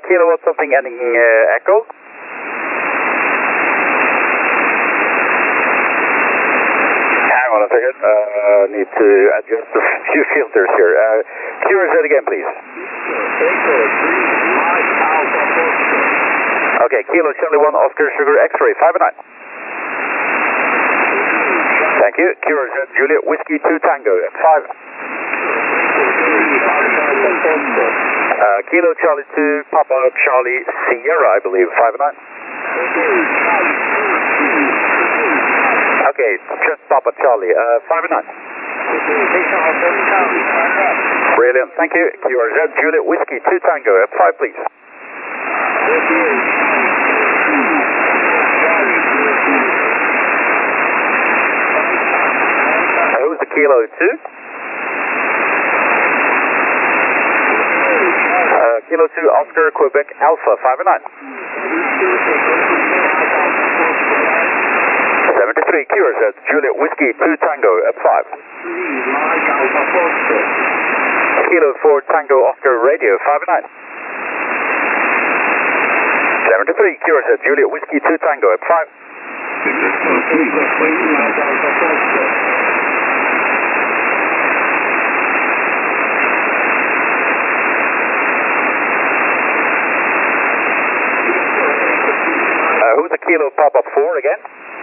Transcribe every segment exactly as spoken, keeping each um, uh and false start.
kilowatt something ending uh, echo. Hang on a second, uh, need to adjust a few filters here. Uh, Q R Z again, please. Okay, Kilo Charlie one Oscar Sugar X-ray five nine. Thank you. Q R Z Juliet Whiskey two Tango five. Uh, Kilo Charlie two Papa Charlie Sierra, I believe, five nine. Okay, just Papa Charlie, uh, five nine. Brilliant, thank you. Q R Z Juliet Whiskey two Tango at five, please. Who's the Kilo two? Uh, Kilo two Oscar Quebec Alpha five nine. seventy-three Q R Z Juliet Whiskey two Tango at five. Kilo four Tango Oscar Radio five nine. seventy-three Q R Z Juliet Whiskey two Tango at five. Uh, who's the Kilo Papa four again?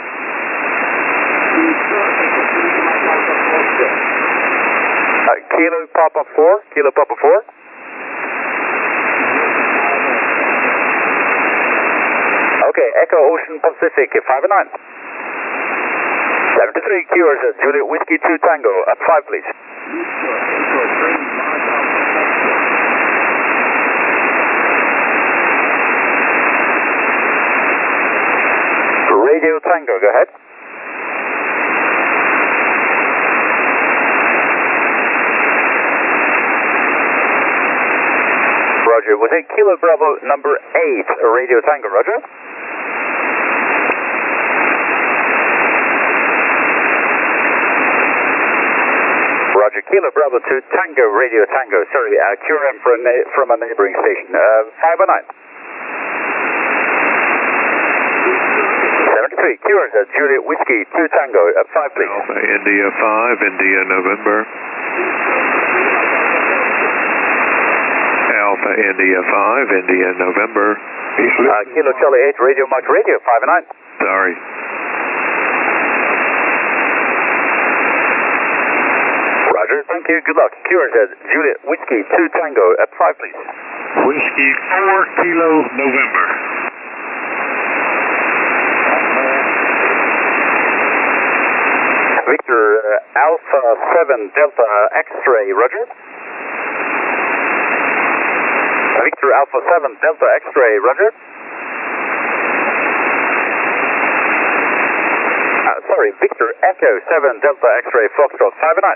Uh, Kilo Papa four, Kilo Papa four. Okay, Echo Ocean Pacific five nine. seventy-three Q R Z Juliet Whiskey two Tango at five, please. Radio Tango, go ahead. Roger, was it Kilo Bravo number eight, Radio Tango, Roger? Roger, Kilo Bravo two Tango, Radio Tango, sorry, uh, Q R M from a, from a neighboring station, uh, five oh nine. seventy-three Q R Z Juliet Whiskey two Tango at five, please. Alpha India five, India November. Alpha India five, India November. Uh, Kilo Charlie eight, Radio Mike Radio five nine. Sorry. Roger, thank you, good luck. Q R Z Juliet Whiskey two Tango at five, please. Whiskey four Kilo November. Victor uh, Alpha seven Delta X-ray, Roger. Victor Alpha seven Delta X-ray, Roger. Uh, sorry, Victor Echo seven Delta X-ray Foxtrot five nine.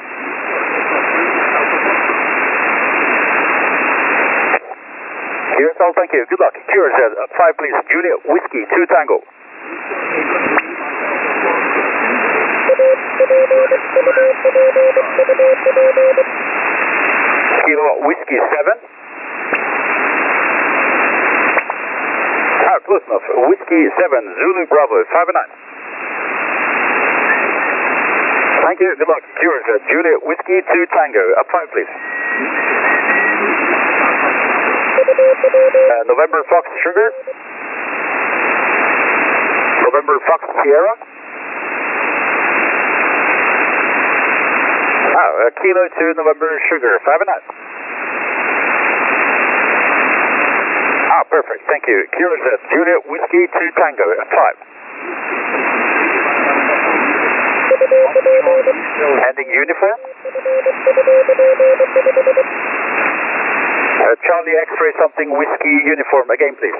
Q S L, thank you, good luck. Q R Z at five, please. Juliet Whiskey two Tango. Kilo Whiskey seven. Ah, close enough. Whiskey seven, Zulu Bravo, five nine. Thank you, good luck. Q R Z, Juliet Whiskey two Tango, up five, please. Uh, November Fox Sugar. November Fox Sierra. Ah, uh, Kilo two November Sugar, five nine. Ah, perfect, thank you. Q R Z, Juliet Whiskey two Tango, at five. Ending uniform. Uh, Charlie X-ray something Whiskey uniform, again please.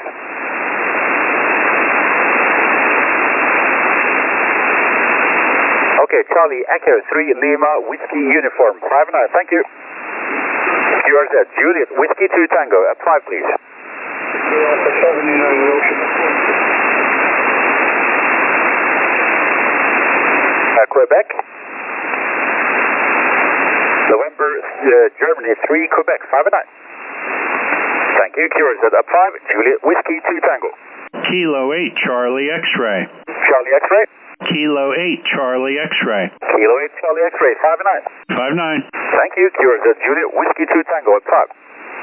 Okay, Charlie Echo three Lima Whiskey uniform, five nine, thank you. Q R Z, Juliet Whiskey two Tango, at five please. Uh, Quebec. November, uh, Germany three Quebec, five nine. Thank Thank you. Q R Z up five, Juliet Whiskey two Tango. Kilo eight, Charlie X-ray. Charlie X-ray. Kilo eight, Charlie X-ray. Kilo eight, Charlie X-ray, five nine. five nine. Thank you. Q R Z Juliet Whiskey two Tango at five.